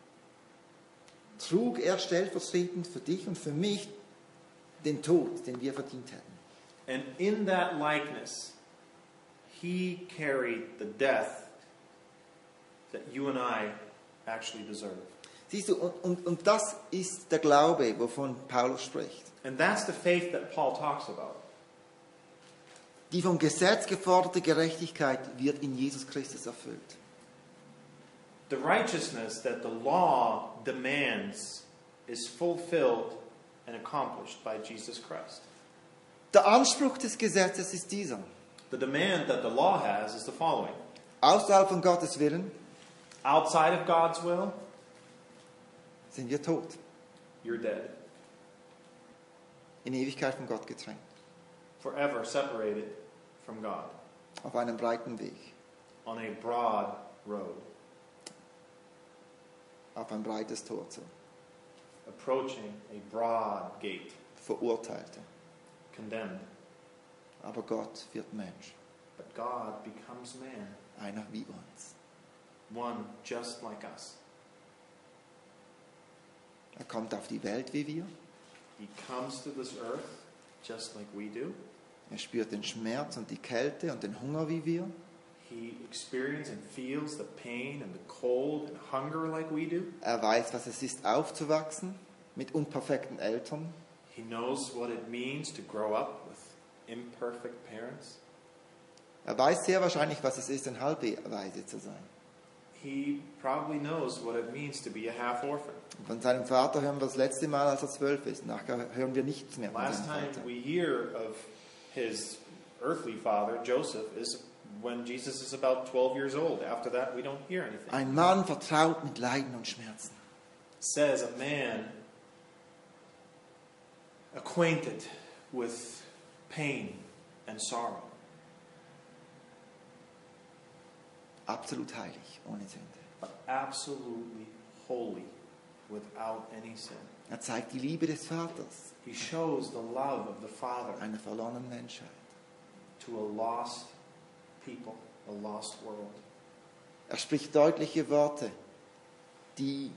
trug er stellvertretend für dich und für mich den Tod, den wir verdient hätten. And in that likeness, he carried the death that you and I actually deserve. Siehst du, und, und, und das ist der Glaube, wovon Paulus spricht. And that's the faith that Paul talks about. Die vom Gesetz geforderte Gerechtigkeit wird in Jesus Christus erfüllt. The righteousness that the law demands is fulfilled and accomplished by Jesus Christ. Der Anspruch des Gesetzes ist dieser. The demand that the law has is the following. Außerhalb von Gottes Willen Outside of God's will, sind wir tot, you're dead. in Ewigkeit von Gott getrennt, Forever separated from God auf einem breiten Weg, on a broad road, auf ein breites Tor zu. approaching a broad gate, Verurteilte. condemned. Aber Gott wird Mensch, But God becomes man, einer wie uns. one just like us. Er kommt auf die Welt wie wir. He comes to this earth just like we do. Er spürt den Schmerz und die Kälte und den Hunger wie wir. He experiences and feels the pain and the cold and hunger like we do. Er weiß, was es ist, aufzuwachsen mit unperfekten Eltern. He knows what it means to grow up with imperfect parents. Er weiß sehr wahrscheinlich, was es ist, ein Halbwaise zu sein. He probably knows what it means to be a half orphan. Von seinem Vater hören wir das letzte Mal, als er zwölf ist. Nachher hören wir nichts mehr von Last seinem time Vater. we hear of his earthly father, Joseph, is when Jesus is about twelve years old. After that, we don't hear anything. Ein Mann vertraut mit Leiden und Schmerzen. Says a man acquainted with pain and sorrow. Absolut heilig, ohne Sünde. But absolutely holy, without any sin. Er zeigt die Liebe des Vaters He shows the love of the Father einer verlorenen Menschheit. to a lost people, a lost world. Er spricht deutliche Worte, die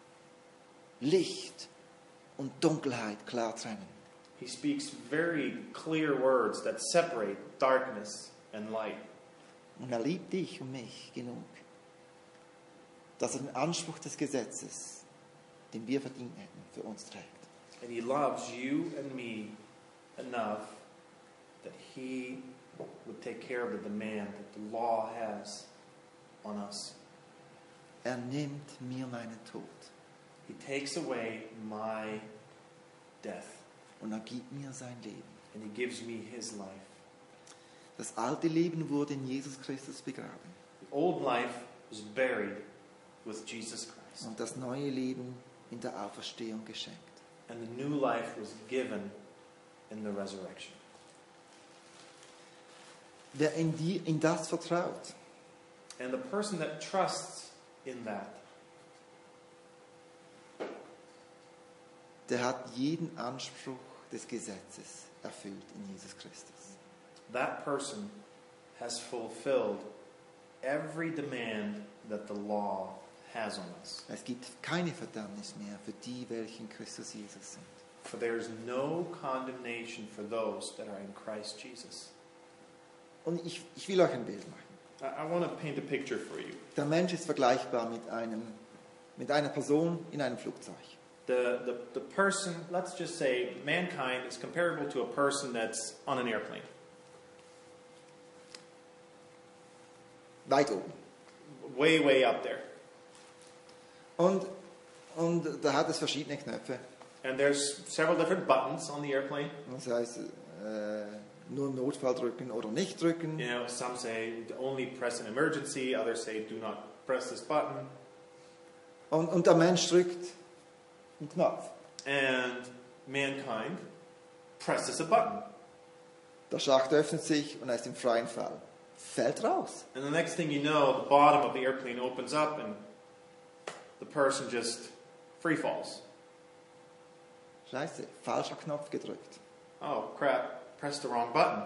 Licht und Dunkelheit klar trennen. He speaks very clear words that separate darkness and light. Und er liebt dich und mich genug, dass er den Anspruch des Gesetzes, den wir verdient hätten, für uns trägt. And he loves you and me enough that he would take care of the demand that the law has on us. Er nimmt mir meinen Tod. He takes away my death. Und er gibt mir sein Leben. And he gives me his life. Das alte Leben wurde in Jesus Christus begraben. The old life was buried with Jesus Christ. Und das neue Leben in der Auferstehung geschenkt. And the new life was given in the resurrection. Wer in, die, in das vertraut, And the person that trusts in that, der hat jeden Anspruch des Gesetzes erfüllt in Jesus Christus. that person has fulfilled every demand that the law has on us. Es gibt keine Verdammnis mehr für die, welche in Christus Jesus sind. For there is no condemnation for those that are in Christ Jesus. Und ich, ich will euch ein Bild machen. I, I want to paint a picture for you. Der Mensch ist vergleichbar mit, einem, mit einer Person in einem Flugzeug. The, the, the person, let's just say, mankind is comparable to a person that's on an airplane. Weit oben. Way, way up there. Und, und da hat es verschiedene Knöpfe. And there's several different buttons on the airplane. Das heißt, äh, nur im Notfall drücken oder nicht drücken. You know, some say only press an emergency, others say do not press this button. Und, und der Mensch drückt einen Knopf. And mankind presses a button. Der Schacht öffnet sich und er ist im freien Fall. Fällt raus. And the next thing you know, the bottom of the airplane opens up and the person just free falls. Scheiße, falscher Knopf gedrückt. Oh crap, pressed the wrong button.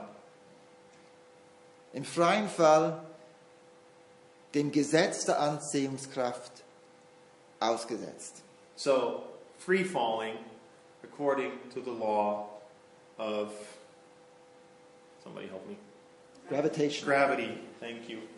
Im freien Fall dem Gesetz der Anziehungskraft ausgesetzt. So, free falling according to the law of, somebody help me. Gravitation. Gravity, thank you.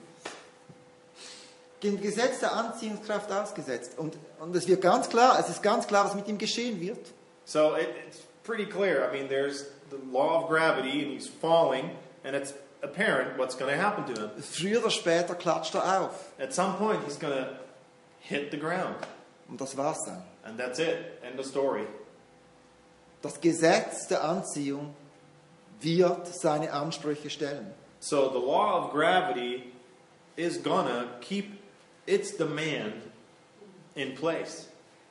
Dem Gesetz der Anziehungskraft ausgesetzt. Und, und es wird ganz klar, es ist ganz klar, was mit ihm geschehen wird. So it, it's pretty clear. I mean, there's the law of gravity and he's falling and it's apparent what's going to happen to him. Früher oder später klatscht er auf. At some point he's going to hit the ground. Und das war's dann. And that's it. End of story. Das Gesetz der Anziehung wird seine Ansprüche stellen. So the law of gravity is going to keep its demand in place.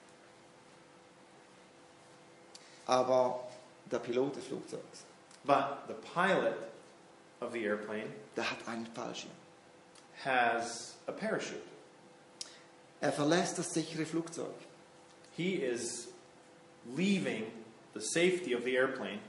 Aber der Pilot des Flugzeugs, But the pilot of the airplane der hat einen Fallschirm. has a parachute. Er verlässt das sichere Flugzeug. He is leaving the safety of the airplane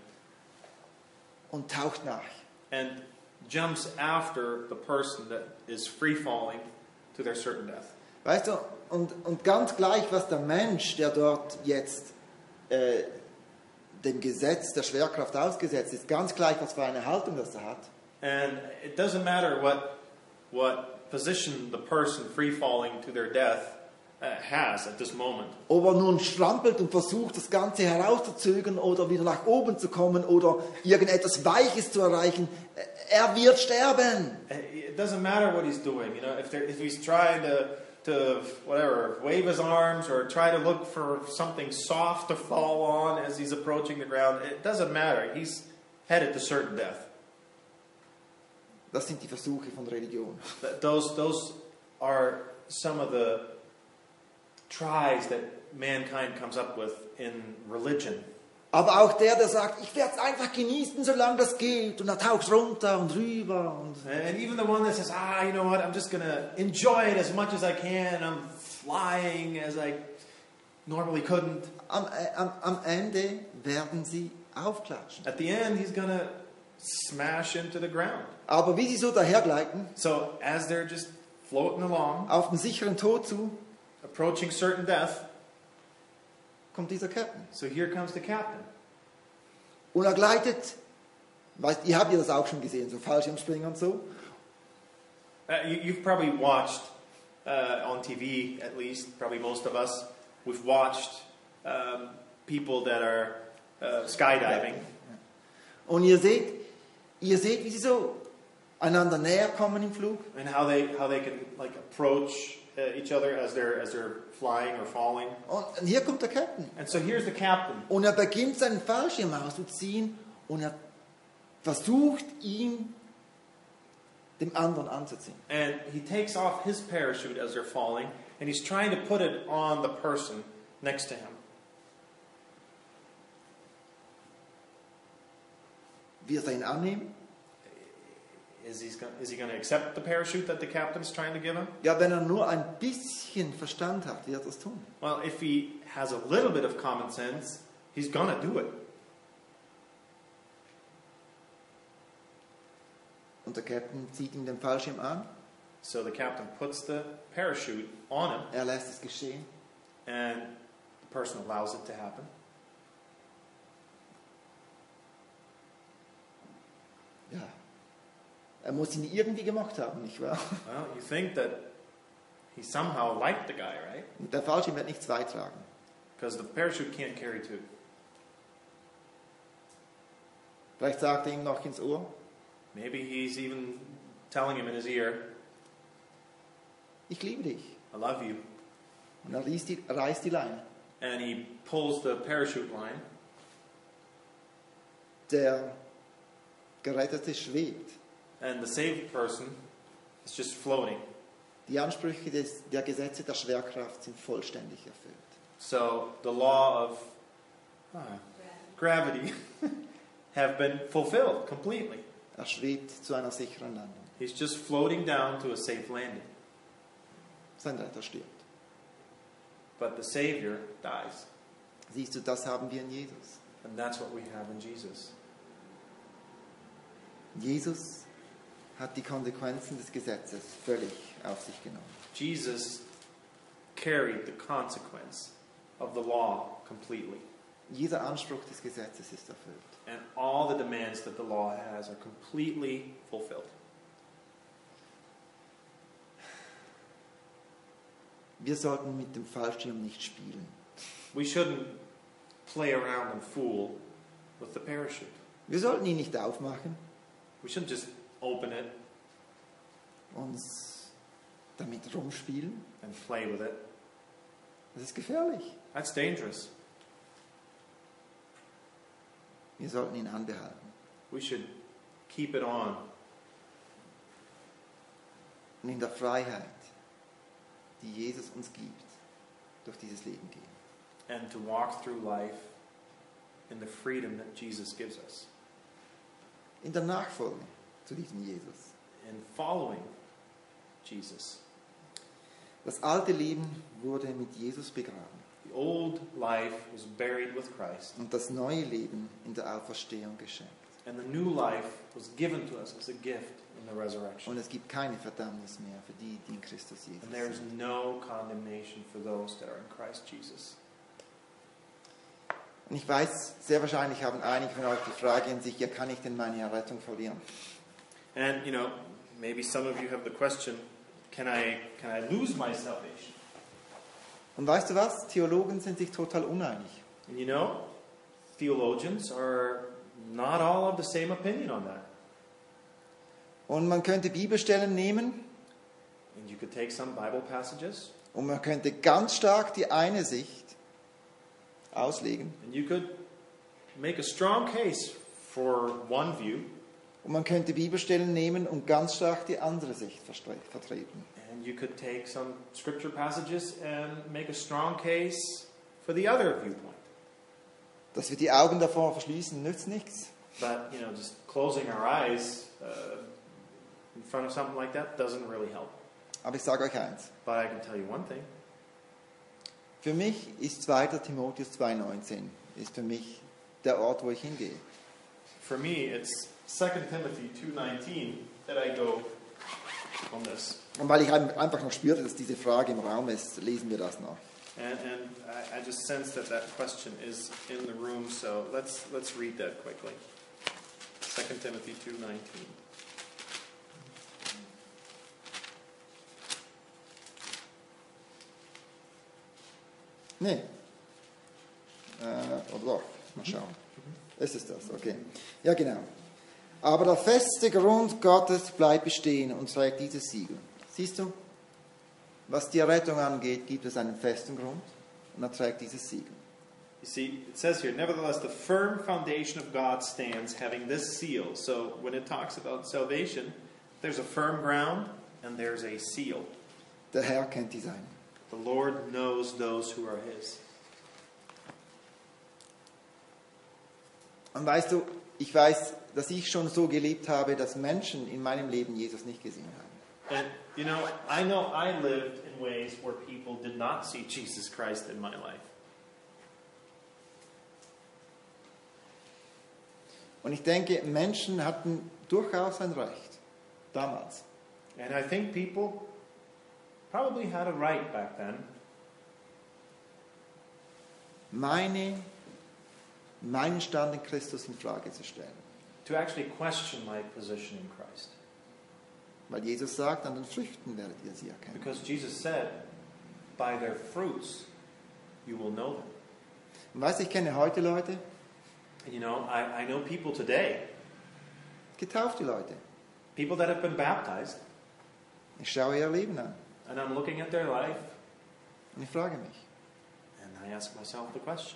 Und taucht nach. and jumps after the person that is free falling to their certain death. Weißt du, und, und ganz gleich, was der Mensch, der dort jetzt äh, dem Gesetz der Schwerkraft ausgesetzt ist, ganz gleich, was für eine Haltung das er hat. And it doesn't matter what what position the person free falling to their death uh, has at this moment. Ob er nun strampelt und versucht, das Ganze herauszuzögern oder wieder nach oben zu kommen oder irgendetwas Weiches zu erreichen, er wird sterben. It doesn't matter what he's doing. You know, if there, if he's trying to to whatever wave his arms or try to look for something soft to fall on as he's approaching the ground, it doesn't matter. He's headed to certain death. Das sind die Versuche von Religion. That those those are some of the tries that mankind comes up with in religion. Aber auch der, der sagt, ich werde es einfach genießen, solange das geht. Und er taucht runter und rüber. Und And even the one that says, ah, you know what, I'm just going to enjoy it as much as I can. I'm flying as I normally couldn't. am, äh, am, am Ende werden sie aufklatschen. At the end, he's going to smash into the ground. Aber wie sie so dahergleiten, So as they're just floating along, auf den sicheren Tod zu, approaching certain death, kommt dieser Captain. so here comes the captain. Und er gleitet, weißt, ihr habt ja das auch schon gesehen, so Fallschirmspringen und so. Uh, you, you've probably watched uh, on T V, at least, probably most of us, we've watched um, people that are uh, skydiving. Und ihr seht, ihr seht, wie sie so einander näher kommen im Flug. and how they how they can like approach uh, each other as they're as they're flying or falling. Und hier kommt der Captain. And so here's the captain. Und er beginnt seinen Fallschirm auszuziehen und er versucht, ihn dem anderen anzuziehen. And he takes off his parachute as they're falling, and he's trying to put it on the person next to him. Wird er ihn annehmen? Is, he's gonna, is he going to accept the parachute that the captain's trying to give him? Ja, wenn er nur ein bisschen Verstand hat, wird er es tun. Well, if he has a little bit of common sense, he's going to do it. Und der Captain zieht ihm den Fallschirm an, So the captain puts the parachute on him, er lässt es geschehen. and the person allows it to happen. Ja, er muss ihn irgendwie gemacht haben, nicht wahr? Well, you think that he somehow liked the guy, right? Und der Fallschirm wird nicht zwei tragen. Because the parachute can't carry two. Vielleicht sagt er ihm noch ins Ohr, Maybe he's even telling him in his ear, ich liebe dich. I love you. Und er reißt die, reißt die Leine. And he pulls the parachute line. Der Gerettete schwebt. And the saved person is just floating. Die Ansprüche des, der Gesetze der Schwerkraft sind vollständig erfüllt. So the law of uh, gravity have been fulfilled completely. Er schwebt zu einer sicheren Landung. He's just floating down to a safe landing. Sein Retter stirbt. But the Savior dies. Siehst du, das haben wir in Jesus. And that's what we have in Jesus. Jesus hat die Konsequenzen des Gesetzes völlig auf sich genommen. Jesus carried the consequence of the law completely. Jeder Anspruch des Gesetzes ist erfüllt. And all the demands that the law has are completely fulfilled. Wir sollten mit dem Fallschirm nicht spielen. We shouldn't play around and fool with the parachute. Wir sollten ihn nicht aufmachen, We shouldn't just open it uns damit rumspielen. and play with it. Das ist gefährlich. That's dangerous. Wir sollten ihn anbehalten We should keep it on und in der Freiheit, die Jesus uns gibt, durch dieses Leben gehen. and to walk through life in the freedom that Jesus gives us. In der Nachfolge zu diesem Jesus. In following Jesus. Das alte Leben wurde mit Jesus begraben The old life was buried with Christ, und das neue Leben in der Auferstehung geschenkt. and the new life was given to us as a gift in the resurrection. Und es gibt keine Verdammnis mehr für die, die in Christus Jesus And there is sind. no condemnation for those that are in Christ Jesus. Und ich weiß, sehr wahrscheinlich haben einige von euch die Frage in sich, ja, kann ich denn meine Errettung verlieren? And, you know, maybe some of you have the question, can I, can I lose my salvation? Und weißt du was? Theologen sind sich total uneinig. And you know, theologians are not all of the same opinion on that. Und man könnte Bibelstellen nehmen And you could take some Bible passages, und man könnte ganz stark die eine Sicht auslegen. and you could make a strong case for one view, Und man könnte Bibelstellen nehmen und ganz stark die andere Sicht verstre- vertreten. and you could take some scripture passages and make a strong case for the other viewpoint. Dass wir die Augen davor verschließen, nützt nichts. But, you know, just closing our eyes uh, in front of something like that doesn't really help. Aber ich sage euch eins. But I can tell you one thing. Für mich ist zweiter Timotheus zwei neunzehn ist für mich der Ort, wo ich hingehe. For me, it's Second Timothy two nineteen that I go on this. Und weil ich ein- einfach noch spürte, dass diese Frage im Raum ist, lesen wir das noch. And, and I, I just sense that that question is in the room, so let's, let's read that quickly. Second Timothy two nineteen. Nee. Äh, oder doch? Mal schauen. Ist es das? Okay. Ja, genau. Aber der feste Grund Gottes bleibt bestehen und trägt dieses Siegel. Siehst du, was die Errettung angeht, gibt es einen festen Grund und er trägt dieses Siegel. You see, it says here, nevertheless, the firm foundation of God stands, having this seal. So when it talks about salvation, there's a firm ground and there's a seal. Der Herr kennt die Seinen. The Lord knows those who are His. Und weißt du, ich weiß, dass ich schon so gelebt habe, dass Menschen in meinem Leben Jesus nicht gesehen haben. And, you know, I know I lived in ways where people did not see Jesus Christ in my life. Und ich denke, Menschen hatten durchaus ein Recht, damals. And I think people probably had a right back then Meine, meinen Stand in Christus in Frage zu stellen. to actually question my position in Christ. Weil Jesus sagt, an den Früchten werdet ihr sie erkennen. Because Jesus said, by their fruits you will know them. Und weißt du, ich kenne heute Leute, And you know, I, I know people today, getaufte Leute. people that have been baptized, Ich schaue ihr Leben an and I'm looking at their life, und ich frage mich, and I ask myself the question,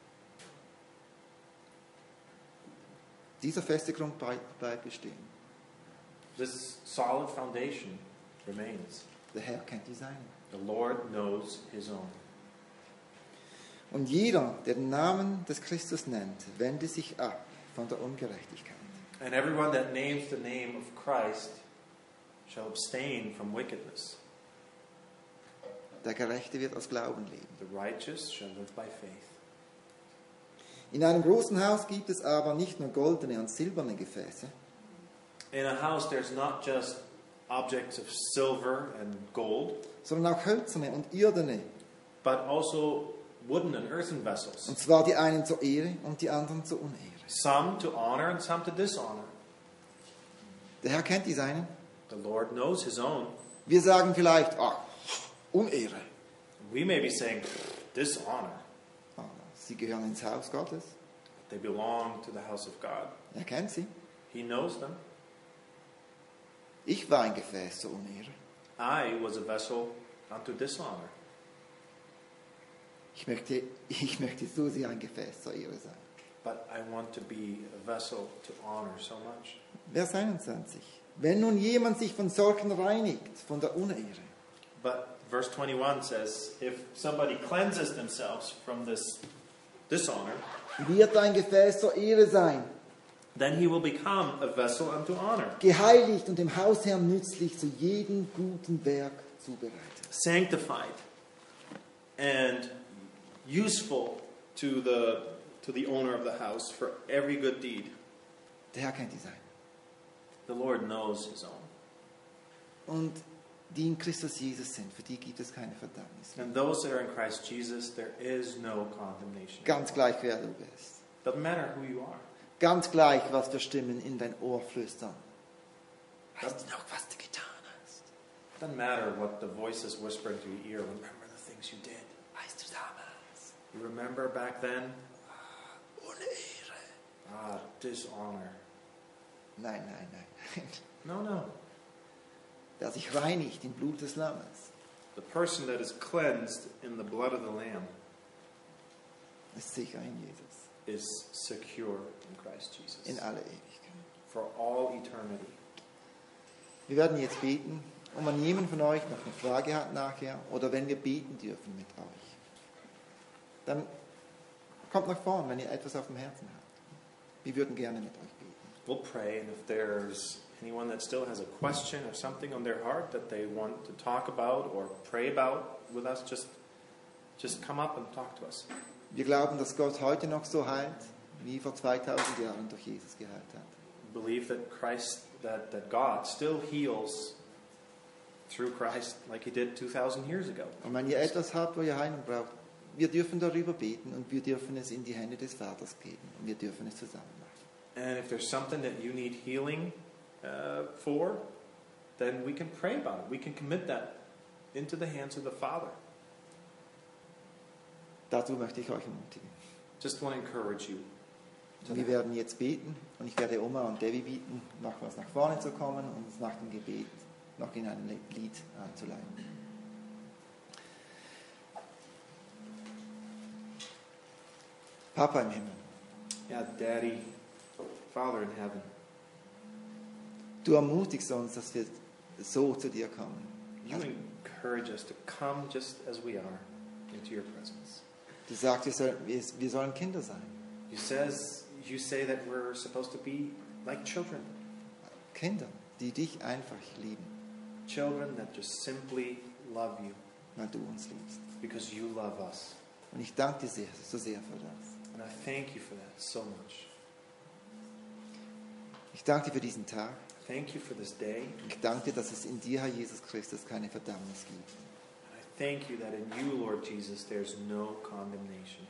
dieser feste Grund bleibt bleibt bestehen. this solid foundation remains. Der Herr kennt die Seinen. The Lord knows His own. Und jeder, der den Namen des Christus nennt, wende sich ab von der Ungerechtigkeit. And everyone that names the name of Christ shall abstain from wickedness. Der Gerechte wird aus Glauben leben. The righteous shall live by faith. In einem großen Haus gibt es aber nicht nur goldene und silberne Gefäße, In a house there's not just objects of silver and gold, sondern auch hölzerne und irdene. but also wooden and earthen vessels. Und zwar die einen zur Ehre und die anderen zur Unehre. Some to honor and some to dishonor. Der Herr kennt die Seinen. The Lord knows His own. Wir sagen vielleicht, ach, Unehre. We may be saying, dishonor. Aber sie gehören ins Haus Gottes. They belong to the house of God. Er kennt sie. He knows them. Ich war ein Gefäß zur Unehre. I was a vessel unto dishonor. Ich möchte, ich möchte so sehr ein Gefäß zur Ehre sein. But I want to be a vessel to honor so much. Vers einundzwanzig. Wenn nun jemand sich von solchen reinigt, von der Unehre, But verse twenty-one says, if somebody cleanses themselves from this dishonor, wird ein Gefäß zur Ehre sein, then he will become a vessel unto honor, geheiligt und dem Hausherrn nützlich zu jedem guten Werk zubereitet. sanctified and useful to the to the owner of the house for every good deed. Der Herr kennt die Seinen. The Lord knows His own. Und die in Christus Jesus sind, für die gibt es keine Verdammnis. And those that are in Christ Jesus, there is no condemnation. Ganz gleich, wer du bist. Doesn't matter who you are. Ganz gleich, was für Stimmen in dein Ohr flüstern. Weißt du noch, was du getan hast? Doesn't matter what the voices whispering to your ear. Remember the things you did. Weißt du damals? You remember back then? Unehre. Ah, dishonor. Nein, nein, nein. No, no. Der sich reinigt im Blut des Lammes, The person that is cleansed in the blood of the Lamb ist sicher in Jesus. is secure in Christ Jesus. In alle Ewigkeit. For all eternity. Wir werden jetzt beten. Und wenn jemand von euch noch eine Frage hat nachher, oder wenn wir beten dürfen mit euch, dann kommt nach vorn, wenn ihr etwas auf dem Herzen habt. Wir würden gerne mit euch beten. We'll pray, and if there's anyone that still has a question or something on their heart that they want to talk about or pray about with us, just, just come up and talk to us. Wir glauben, dass Gott heute noch so heilt, wie vor zweitausend Jahren durch Jesus geheilt hat. We believe that Christ, that, that God still heals through Christ like He did two thousand years ago. Und wenn ihr etwas habt, wo ihr Heilung braucht, wir dürfen darüber beten und wir dürfen es in die Hände des Vaters geben und wir dürfen es zusammen machen. And if there's something that you need healing uh, for, then we can pray about it. We can commit that into the hands of the Father. Dazu möchte ich euch ermutigen. Just want to encourage you. to Wir the werden jetzt beten und ich werde Oma und Debbie bitten, nochmals nach vorne zu kommen und uns nach dem Gebet noch in ein Lied einzuleiten. Papa im Himmel, Yeah, Daddy, Father in heaven, du ermutigst uns, dass wir so zu dir kommen. you encourage us to come just as we are into your presence. Du sagst, wir sollen, wir, wir sollen Kinder sein. You says you say that we're supposed to be like children. Kinder, die dich einfach lieben, Children that just simply love you weil du uns liebst. because you love us. Und ich danke dir sehr, so sehr für das. And I thank you for that so much. Ich danke dir für diesen Tag. Thank you for this day. Ich danke dir, dass es in dir, Herr Jesus Christus, keine Verdammnis gibt. And I thank you that in you, Lord Jesus, there's no condemnation.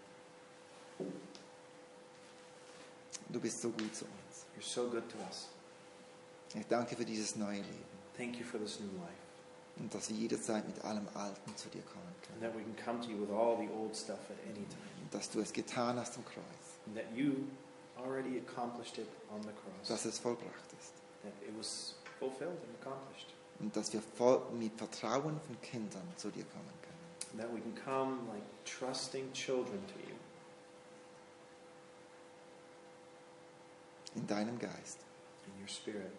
Du bist so gut zu uns. You're so good to us. Ich danke für dieses neue Leben Thank you for this new life. und dass wir jederzeit mit allem Alten zu dir kommen And können. that we can come to you with all the old stuff at any time. Und dass du es getan hast am Kreuz, And that you already accomplished it on the cross. dass es vollbracht ist. That it was fulfilled and accomplished. Und dass wir voll mit Vertrauen von Kindern zu dir kommen können. And that we can come like trusting children to you. In deinem Geist. In your spirit.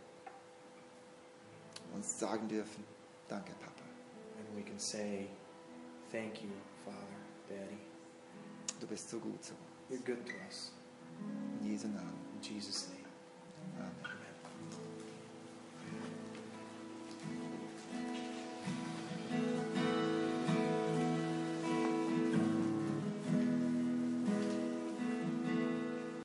Und sagen dürfen, danke Papa. And we can say, thank you, Father, Daddy. Du bist so gut zu uns. You're good to us. In Jesu Namen. In Jesus' name. Amen.